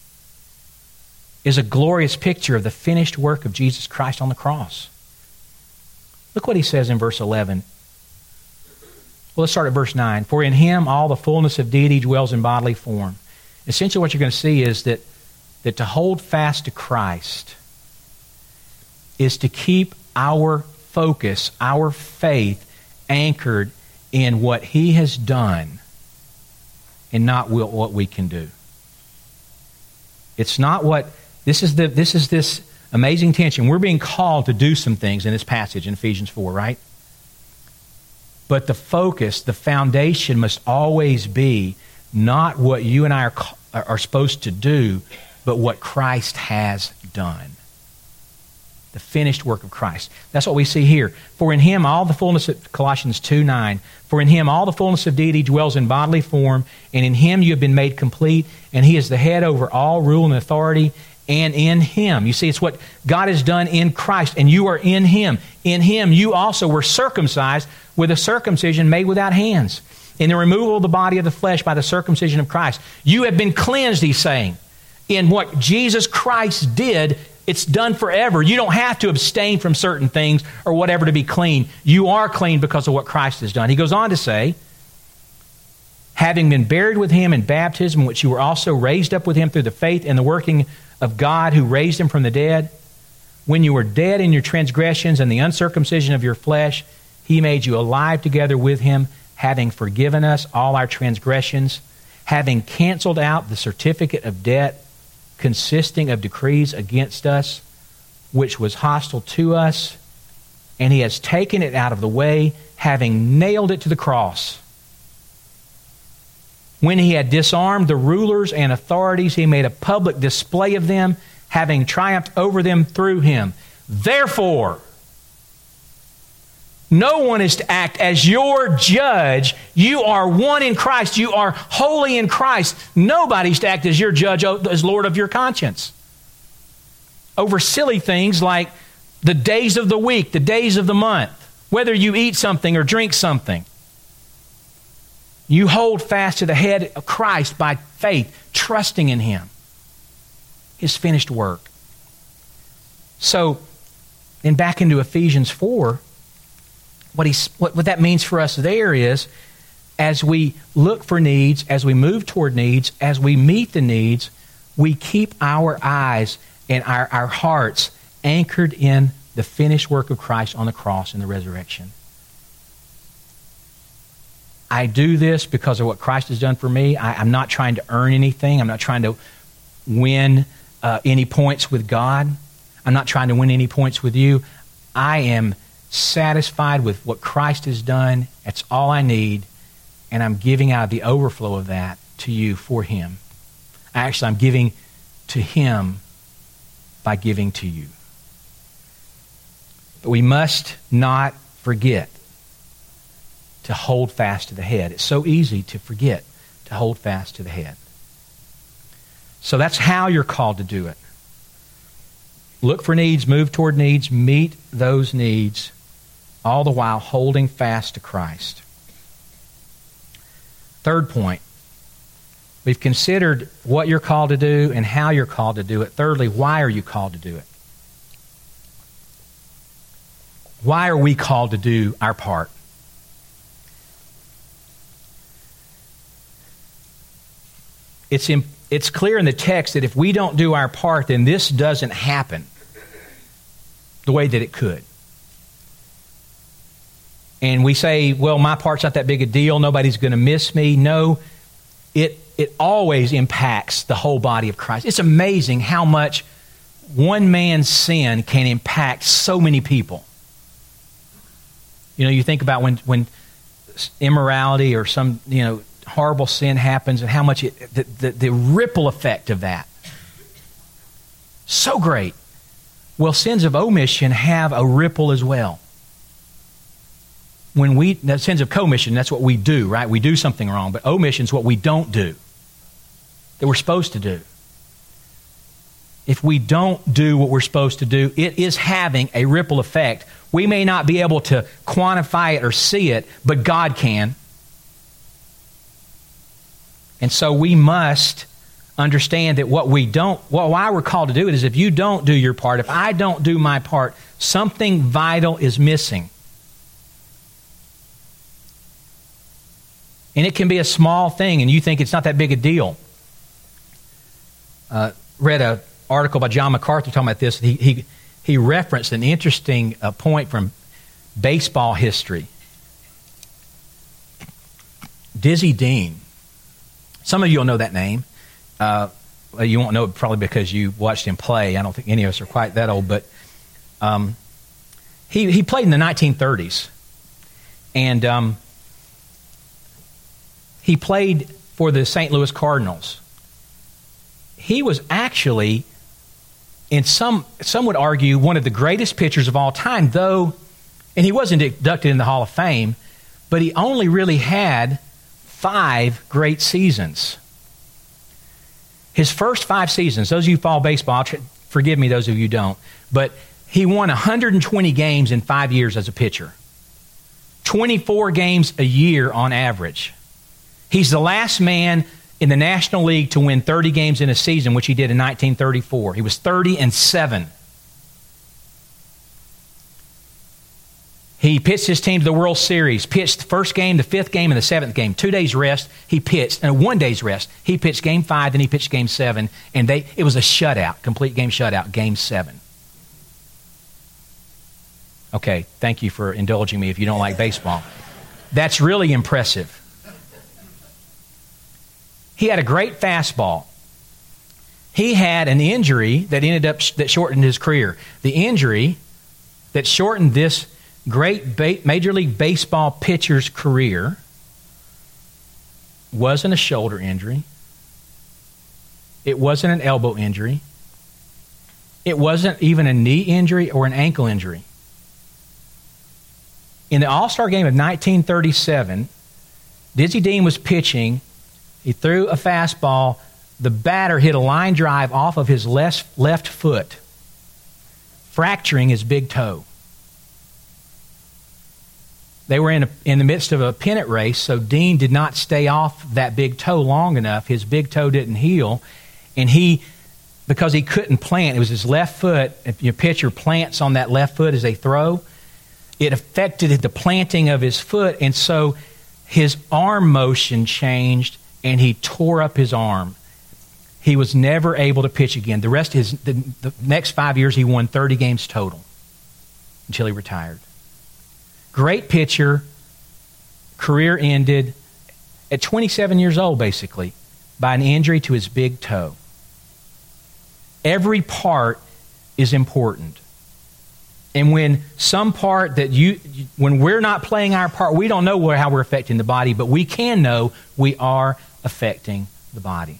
is a glorious picture of the finished work of Jesus Christ on the cross. Look what he says in verse 11. Well, let's start at verse 9. For in him all the fullness of deity dwells in bodily form. Essentially what you're going to see is that to hold fast to Christ is to keep our focus, our faith, anchored in what He has done and not what we can do. It's not what... This is this amazing tension. We're being called to do some things in this passage in Ephesians 4, right? But the focus, the foundation must always be not what you and I are supposed to do, but what Christ has done. The finished work of Christ. That's what we see here. For in Him all the fullness of, Colossians 2:9, for in Him all the fullness of deity dwells in bodily form, and in Him you have been made complete, and He is the head over all rule and authority, and in Him. You see, it's what God has done in Christ, and you are in Him. In Him you also were circumcised with a circumcision made without hands, in the removal of the body of the flesh by the circumcision of Christ. You have been cleansed, He's saying. In what Jesus Christ did, it's done forever. You don't have to abstain from certain things or whatever to be clean. You are clean because of what Christ has done. He goes on to say, having been buried with Him in baptism, which you were also raised up with Him through the faith and the working of God who raised Him from the dead. When you were dead in your transgressions and the uncircumcision of your flesh, He made you alive together with Him, having forgiven us all our transgressions, having canceled out the certificate of debt consisting of decrees against us, which was hostile to us, and He has taken it out of the way, having nailed it to the cross. When He had disarmed the rulers and authorities, He made a public display of them, having triumphed over them through Him. Therefore, no one is to act as your judge. You are one in Christ. You are holy in Christ. Nobody's to act as your judge, as Lord of your conscience, over silly things like the days of the week, the days of the month, whether you eat something or drink something. You hold fast to the head of Christ by faith, trusting in Him, His finished work. So, then back into Ephesians 4, what that means for us there is, as we look for needs, as we move toward needs, as we meet the needs, we keep our eyes and our hearts anchored in the finished work of Christ on the cross and the resurrection. I do this because of what Christ has done for me. I'm not trying to earn anything. I'm not trying to win any points with God. I'm not trying to win any points with you. I am satisfied with what Christ has done. That's all I need. And I'm giving out of the overflow of that to you for Him. Actually, I'm giving to Him by giving to you. But we must not forget to hold fast to the head. It's so easy to forget to hold fast to the head. So that's how you're called to do it. Look for needs, move toward needs, meet those needs, all the while holding fast to Christ. Third point, we've considered what you're called to do and how you're called to do it. Thirdly, why are you called to do it? Why are we called to do our part? It's clear in the text that if we don't do our part, then this doesn't happen the way that it could. And we say, well, my part's not that big a deal. Nobody's going to miss me. No, it always impacts the whole body of Christ. It's amazing how much one man's sin can impact so many people. You know, you think about when immorality or some, horrible sin happens and how much the ripple effect of that. So great. Well, sins of omission have a ripple as well. Sins of commission, that's what we do, right? We do something wrong, but omission is what we don't do, that we're supposed to do. If we don't do what we're supposed to do, it is having a ripple effect. We may not be able to quantify it or see it, but God can. And so we must understand that why we're called to do it is if you don't do your part, if I don't do my part, something vital is missing. And it can be a small thing, and you think it's not that big a deal. Read an article by John MacArthur talking about this. He referenced an interesting point from baseball history. Dizzy Dean. Some of you will know that name. You won't know it probably because you watched him play. I don't think any of us are quite that old, but he played in the 1930s. And he played for the St. Louis Cardinals. He was actually, some would argue, one of the greatest pitchers of all time, though, and he wasn't inducted in the Hall of Fame, but he only really had 5 great seasons. His first 5 seasons, those of you who follow baseball, forgive me those of you who don't, but he won 120 games in 5 years as a pitcher. 24 games a year on average. He's the last man in the National League to win 30 games in a season, which he did in 1934. He was 30-7. He pitched his team to the World Series, pitched the first game, the 5th game, and the 7th game. 2 days rest, he pitched, and 1 day's rest. He pitched Game 5, then he pitched Game 7, and it was a shutout, complete game shutout, Game 7. Okay, thank you for indulging me if you don't like baseball. That's really impressive. He had a great fastball. He had an injury that shortened his career. The injury that shortened this great Major League Baseball pitcher's career wasn't a shoulder injury. It wasn't an elbow injury. It wasn't even a knee injury or an ankle injury. In the All-Star game of 1937, Dizzy Dean was pitching. He threw a fastball. The batter hit a line drive off of his left foot, fracturing his big toe. They were in the midst of a pennant race, so Dean did not stay off that big toe long enough. His big toe didn't heal, and because he couldn't plant, it was his left foot. If your pitcher plants on that left foot as they throw, it affected the planting of his foot, and so his arm motion changed, and he tore up his arm. He was never able to pitch again. The next 5 years, he won 30 games total until he retired. Great pitcher, career ended at 27 years old, basically, by an injury to his big toe. Every part is important. And when when we're not playing our part, we don't know how we're affecting the body, but we can know we are affecting the body.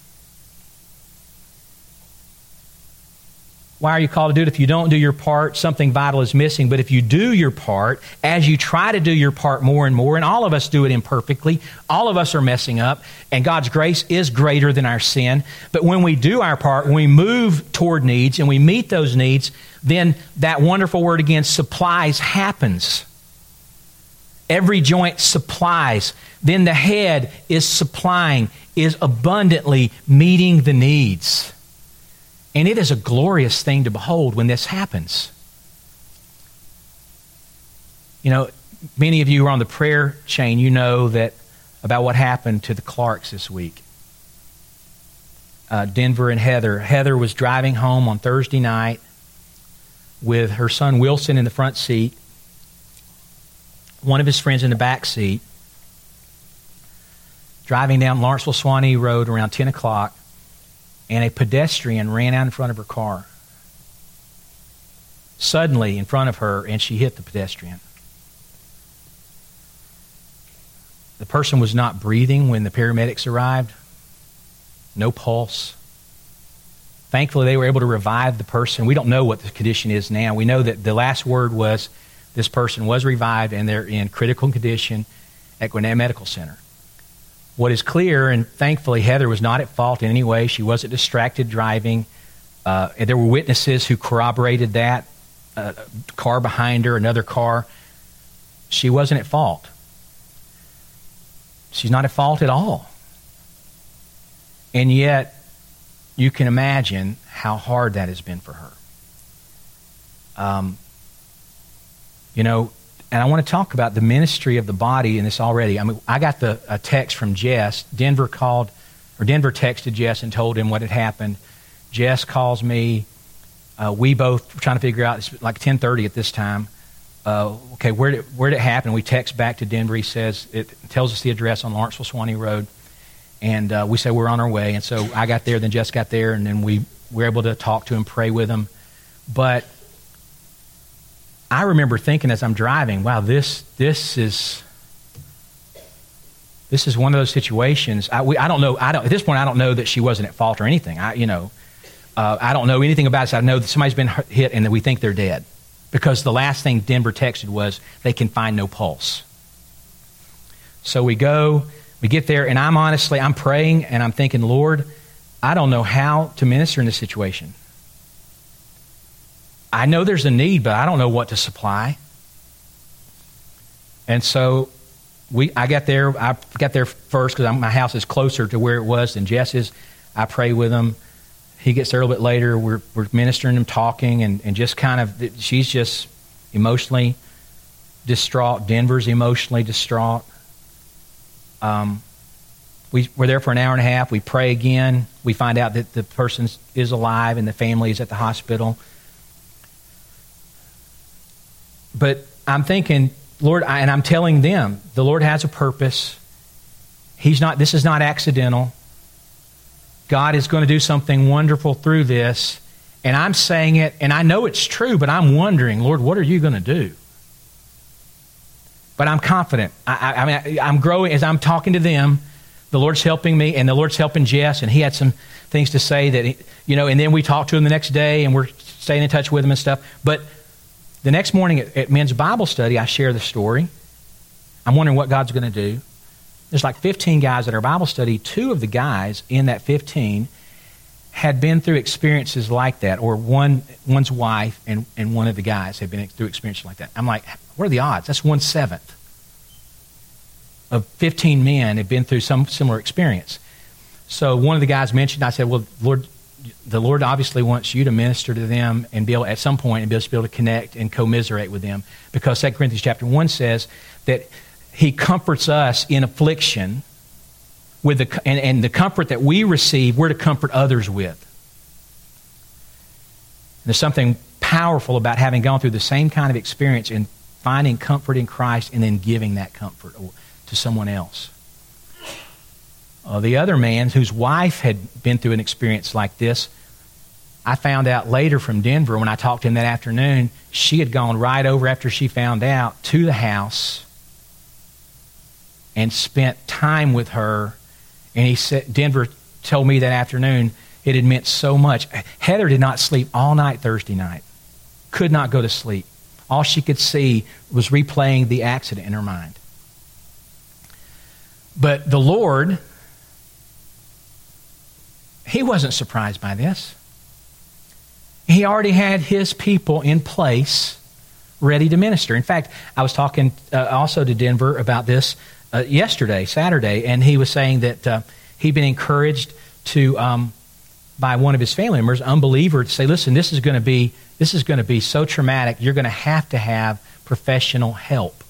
Why are you called to do it? If you don't do your part, something vital is missing. But if you do your part, as you try to do your part more and more, and all of us do it imperfectly, all of us are messing up, and God's grace is greater than our sin. But when we do our part, when we move toward needs and we meet those needs, then that wonderful word again, supplies, happens. Every joint supplies. Then the head is supplying, is abundantly meeting the needs. And it is a glorious thing to behold when this happens. You know, many of you who are on the prayer chain, you know about what happened to the Clarks this week. Denver and Heather. Heather was driving home on Thursday night with her son Wilson in the front seat, one of his friends in the back seat, driving down Lawrenceville-Swanee Road around 10 o'clock, and a pedestrian ran out in front of her car. suddenly in front of her, and she hit the pedestrian. The person was not breathing when the paramedics arrived. No pulse. Thankfully, they were able to revive the person. We don't know what the condition is now. We know that the last word was this person was revived and they're in critical condition at Gwinnett Medical Center. What is clear, and thankfully Heather was not at fault in any way. She wasn't distracted driving. And there were witnesses who corroborated that. A car behind her, another car. She wasn't at fault. She's not at fault at all. And yet, you can imagine how hard that has been for her. And I want to talk about the ministry of the body in this already. I mean, I got a text from Jess. Denver texted Jess and told him what had happened. Jess calls me. We both were trying to figure out, it's like 10:30 at this time. Okay, where did it happen? We text back to Denver. He says, it tells us the address on Lawrenceville-Swanee Road. And we said we're on our way. And so I got there, then Jess got there, and then we were able to talk to him, pray with him. But I remember thinking as I'm driving, wow, this is one of those situations. I don't know. At this point, I don't know that she wasn't at fault or anything. I don't know anything about it. So I know that somebody's been hit and that we think they're dead, because the last thing Denver texted was they can find no pulse. So we get there, and I'm praying, and I'm thinking, Lord, I don't know how to minister in this situation. I know there's a need, but I don't know what to supply. And so I got there first because my house is closer to where it was than Jess's. I pray with him. He gets there a little bit later. We're ministering and talking, and just kind of, she's just emotionally distraught. Denver's emotionally distraught. We're there for an hour and a half. We pray again. We find out that the person is alive and the family is at the hospital. But I'm thinking, Lord, and I'm telling them, the Lord has a purpose. This is not accidental. God is going to do something wonderful through this. And I'm saying it, and I know it's true, but I'm wondering, Lord, what are you going to do? But I'm confident. I'm growing as I'm talking to them. The Lord's helping me, and the Lord's helping Jess, and he had some things to say that, and then we talked to him the next day, and we're staying in touch with him and stuff. But the next morning at men's Bible study, I share the story. I'm wondering what God's going to do. There's like 15 guys at our Bible study. 2 of the guys in that 15 had been through experiences like that, or one's wife and one of the guys had been through experiences like that. I'm like, what are the odds? That's 1/7 of 15 men have been through some similar experience. So one of the guys mentioned, I said, well, Lord, the Lord obviously wants you to minister to them and be able, at some point, and be able to connect and commiserate with them, because 2 Corinthians chapter 1 says that he comforts us in affliction with and the comfort that we receive, we're to comfort others with. And there's something powerful about having gone through the same kind of experience and finding comfort in Christ and then giving that comfort to someone else. The other man whose wife had been through an experience like this, I found out later from Denver when I talked to him that afternoon, she had gone right over after she found out to the house and spent time with her. And he said, Denver told me that afternoon, it had meant so much. Heather did not sleep all night Thursday night. Could not go to sleep. All she could see was replaying the accident in her mind. But the Lord, he wasn't surprised by this. He already had his people in place ready to minister. In fact, I was talking also to Denver about this yesterday, Saturday, and he was saying that he'd been encouraged to by one of his family members, unbeliever, to say, "Listen, this is going to be so traumatic. You're going to have professional help."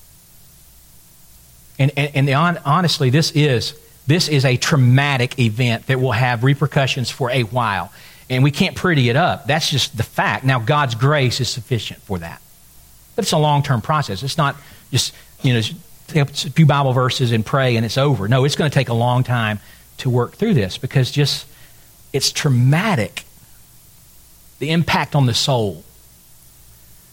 And honestly, this is a traumatic event that will have repercussions for a while, and we can't pretty it up. That's just the fact. Now, God's grace is sufficient for that, but it's a long-term process. It's not just a few Bible verses and pray and it's over. No, it's going to take a long time to work through this, because it's traumatic. The impact on the soul.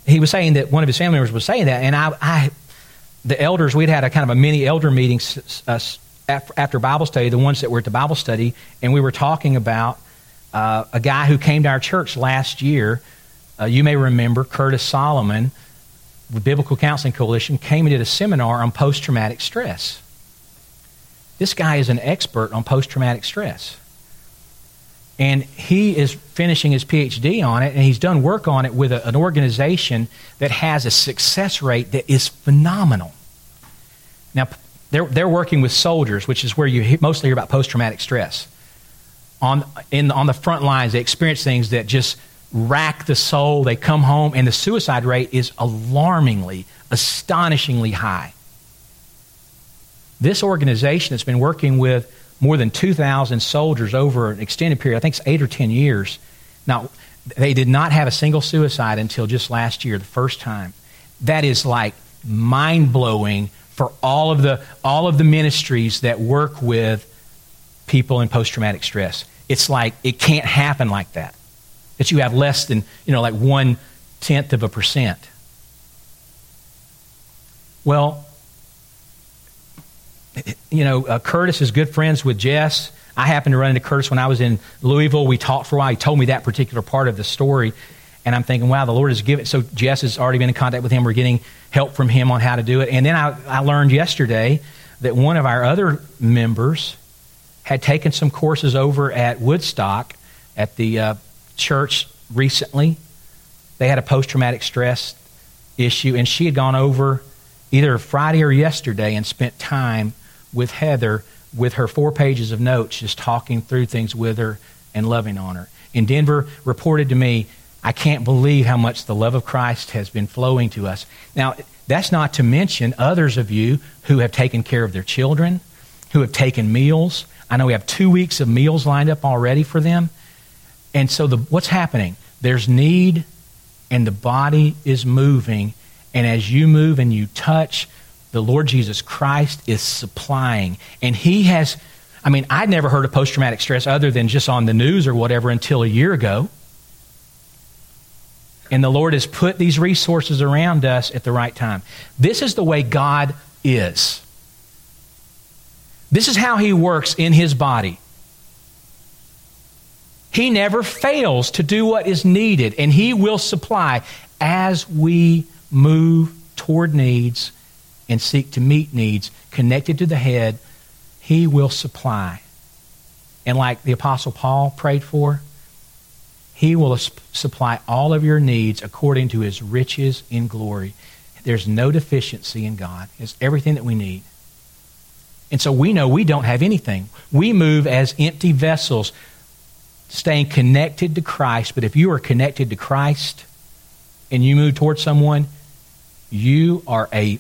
he was saying that one of his family members was saying that, and the elders, we'd had a kind of a mini elder meeting after Bible study, the ones that were at the Bible study, and we were talking about a guy who came to our church last year. You may remember Curtis Solomon, the Biblical Counseling Coalition, came and did a seminar on post-traumatic stress. This guy is an expert on post-traumatic stress. And he is finishing his PhD on it, and he's done work on it with an organization that has a success rate that is phenomenal. Now, they're working with soldiers, which is where you mostly hear about post-traumatic stress. On the front lines, they experience things that just rack the soul. They come home, and the suicide rate is alarmingly, astonishingly high. This organization that's been working with more than 2,000 soldiers over an extended period, I think it's 8 or 10 years. Now, they did not have a single suicide until just last year, the first time. That is like mind-blowing for all of the ministries that work with people in post-traumatic stress. It's like it can't happen like that. That you have less than, like 0.1%. Well, Curtis is good friends with Jess. I happened to run into Curtis when I was in Louisville. We talked for a while. He told me that particular part of the story. And I'm thinking, wow, the Lord has given. So Jess has already been in contact with him. We're getting help from him on how to do it. And then I learned yesterday that one of our other members had taken some courses over at Woodstock at the church recently. They had a post-traumatic stress issue, and she had gone over either Friday or yesterday and spent time with Heather with her 4 pages of notes, just talking through things with her and loving on her. In Denver, reported to me, I can't believe how much the love of Christ has been flowing to us. Now, that's not to mention others of you who have taken care of their children, who have taken meals. I know we have 2 weeks of meals lined up already for them. And so what's happening? There's need, and the body is moving. And as you move and you touch, the Lord Jesus Christ is supplying. And He has, I'd never heard of post-traumatic stress other than just on the news or whatever until a year ago. And the Lord has put these resources around us at the right time. This is the way God is. This is how He works in His body. He never fails to do what is needed, and He will supply as we move toward needs and seek to meet needs connected to the head. He will supply. And like the Apostle Paul prayed for, He will supply all of your needs according to His riches in glory. There's no deficiency in God. It's everything that we need. And so we know we don't have anything. We move as empty vessels, staying connected to Christ. But if you are connected to Christ and you move towards someone, you are a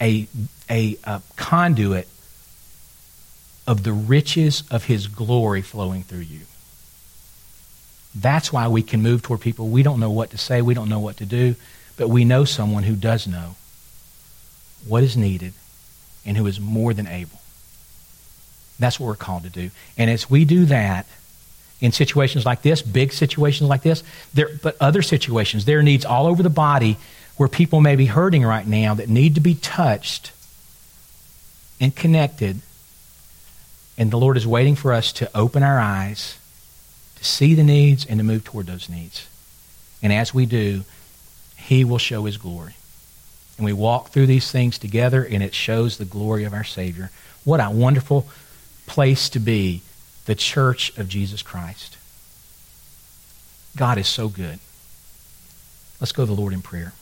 conduit of the riches of His glory flowing through you. That's why we can move toward people. We don't know what to say. We don't know what to do. But we know someone who does know what is needed and who is more than able. That's what we're called to do. And as we do that, in situations like this, big situations like this, but other situations, there are needs all over the body where people may be hurting right now that need to be touched and connected. And the Lord is waiting for us to open our eyes, to see the needs, and to move toward those needs. And as we do, He will show His glory. And we walk through these things together, and it shows the glory of our Savior. What a wonderful place to be, the church of Jesus Christ. God is so good. Let's go to the Lord in prayer.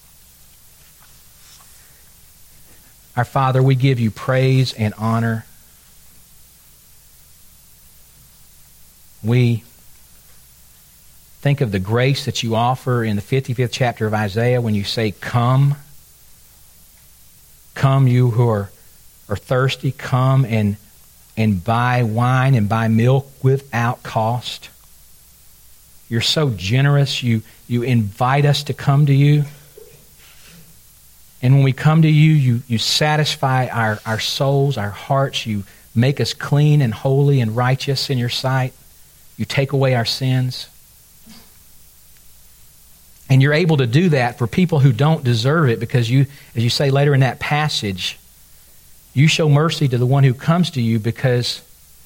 Our Father, we give You praise and honor. We think of the grace that You offer in the 55th chapter of Isaiah when You say, "Come, come you who are thirsty, come and buy wine and buy milk without cost." You're so generous. You invite us to come to You. And when we come to You, you satisfy our souls, our hearts. You make us clean and holy and righteous in Your sight. You take away our sins. And you're able to do that for people who don't deserve it because you, as you say later in that passage, you show mercy to the one who comes to you because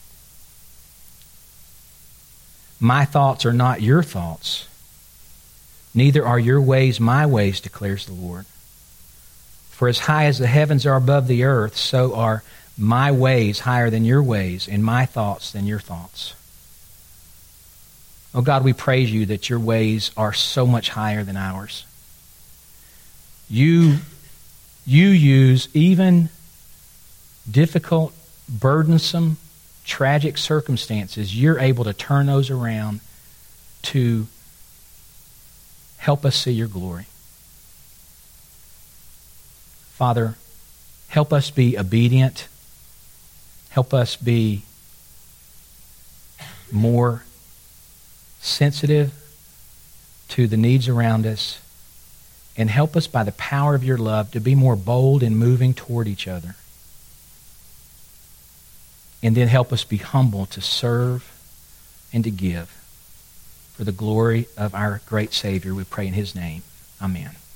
my thoughts are not your thoughts. Neither are your ways my ways, declares the Lord. For as high as the heavens are above the earth, so are my ways higher than your ways, and my thoughts than your thoughts. Oh God, we praise you that your ways are so much higher than ours. You use even difficult, burdensome, tragic circumstances. You're able to turn those around to help us see your glory. Father, help us be obedient. Help us be more sensitive to the needs around us. And help us by the power of your love to be more bold in moving toward each other. And then help us be humble to serve and to give for the glory of our great Savior. We pray in his name. Amen.